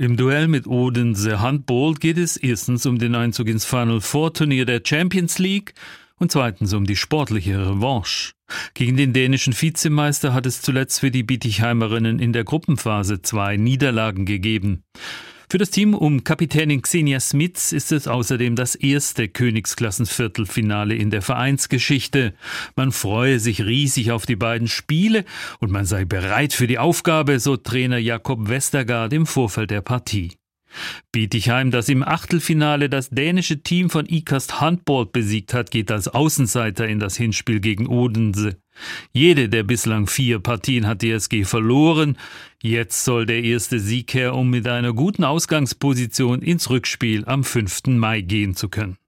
Im Duell mit Odense Handball geht es erstens um den Einzug ins Final Four Turnier der Champions League und zweitens um die sportliche Revanche. Gegen den dänischen Vizemeister hat es zuletzt für die Bietigheimerinnen in der Gruppenphase 2 Niederlagen gegeben. Für das Team um Kapitänin Xenia Smits ist es außerdem das erste Königsklassenviertelfinale in der Vereinsgeschichte. Man freue sich riesig auf die beiden Spiele und man sei bereit für die Aufgabe, so Trainer Jakob Westergaard im Vorfeld der Partie. Bietigheim, das im Achtelfinale das dänische Team von Ikast Handball besiegt hat, geht als Außenseiter in das Hinspiel gegen Odense. Jede der bislang 4 Partien hat die SG verloren. Jetzt soll der erste Sieg her, um mit einer guten Ausgangsposition ins Rückspiel am 5. Mai gehen zu können.